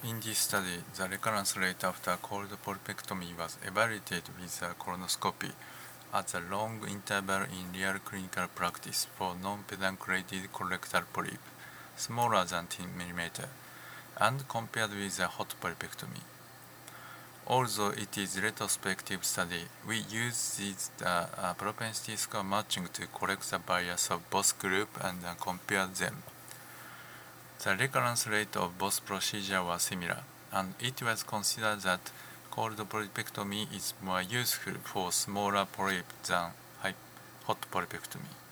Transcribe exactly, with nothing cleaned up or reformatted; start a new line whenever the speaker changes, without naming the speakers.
In this study, the recurrence rate after cold polypectomy was evaluated with a colonoscopy at a long interval in real clinical practice for non-pedunculated colorectal polyp, smaller than ten millimeters, and compared with a hot polypectomy. Although it is a retrospective study, we use this uh, uh, propensity score matching to correct the bias of both groups and uh, compare them. The recurrence rate of both procedures was similar, and it was considered that cold polypectomy is more useful for smaller polyps than hot polypectomy.